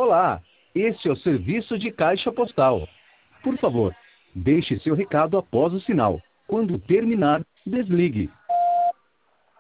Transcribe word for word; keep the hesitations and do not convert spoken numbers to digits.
Olá, este é o serviço de caixa postal. Por favor, deixe seu recado após o sinal. Quando terminar, desligue.